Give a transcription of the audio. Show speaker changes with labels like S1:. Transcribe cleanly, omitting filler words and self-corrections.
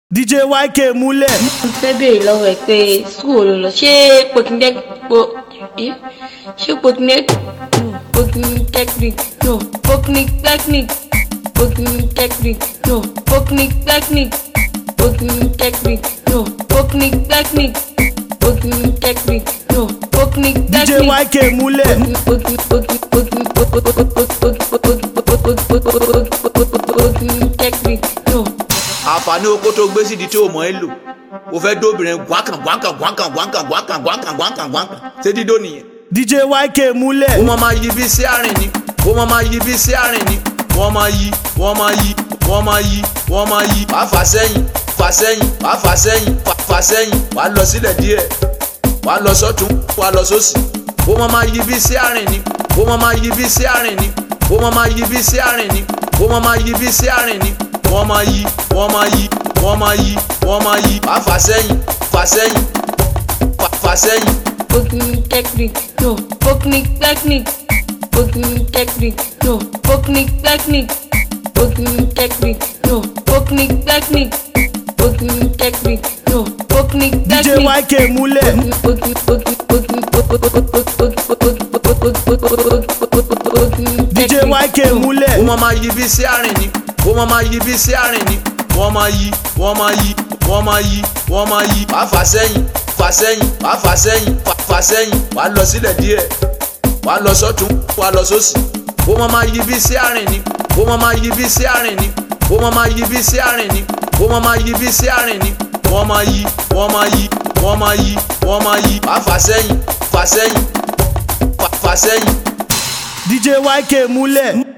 S1: DJ YK múlẹ̀.
S2: Mo fẹ́ béèrè lọ́wọ́ ẹ pé school ló lọ ṣé polytechnic no polytechnic no polytechnic no polytechnic no polytechnic
S1: DJ YK múlẹ̀.
S2: Polytechnic no.
S3: àǹfààní oko tó gbé sídìí tí o mọ̀ ẹ́ lò o fẹ́ dóbìnrin gbákan ṣé dídó nìyẹn.
S1: DJ YK múlẹ̀.
S3: ó máa ma yí bí sí àárín ni ó máa ma yí bí sí àárín ni wọ́n máa yí wàá fà sẹ́yìn wàá fà sẹ́yìn wàá lọ sílẹ̀ díẹ̀ wàá lọ sọ́tún wàá lọ sósì ó máa ma yí bí sí àárín ni ó máa ma yí bí sí àárín ni ó máa ma yí bí sí àárín ni ó máa ma yí bí sí àárín ni wọ́n máa yí wàá fà sẹ́yìn fà sẹ́yìn.
S2: Polytechnic no polytechnic no polytechnic no polytechnic no polytechnic.
S1: DJ YK múlẹ̀. DJ YK múlẹ̀.
S3: ó máa ma yí bí sí àárín ni ó máa ma yí bí sí àárín ni wọ́n máa yí wàá fà sẹ́yìn wàá fà sẹ́yìn wàá lọ sílẹ̀ díẹ̀ wàá lọ sọ́tún wàá lọ sósì ó máa ma yí bí sí àárín ni ó máa ma yí bí sí àárín ni ó máa ma yí bí sí àárín ni ó máa ma yí bí sí àárín ni wọ́n máa yí wàá fà sẹ́yìn.
S1: DJ YK múlẹ̀.